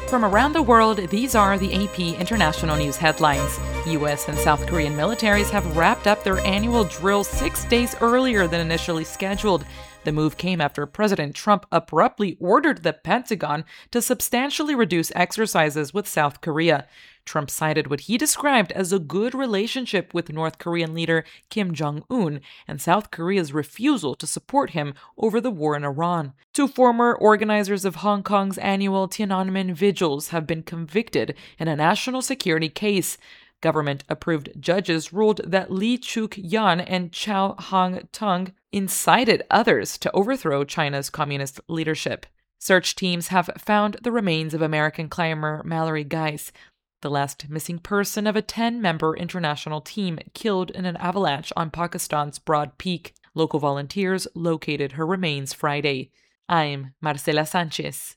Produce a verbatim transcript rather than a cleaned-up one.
From around the world, these are the A P International News headlines. U S and South Korean militaries have wrapped up their annual drill six days earlier than initially scheduled. The move came after President Trump abruptly ordered the Pentagon to substantially reduce exercises with South Korea. Trump cited what he described as a good relationship with North Korean leader Kim Jong-un and South Korea's refusal to support him over the war in Iran. Two former organizers of Hong Kong's annual Tiananmen vigils have been convicted in a national security case. Government-approved judges ruled that Lee Chuk-yan and Chow Hang-tung incited others to overthrow China's communist leadership. Search teams have found the remains of American climber Mallory Geis, the last missing person of a ten-member international team killed in an avalanche on Pakistan's Broad Peak. Local volunteers located her remains Friday. I'm Marcela Sanchez.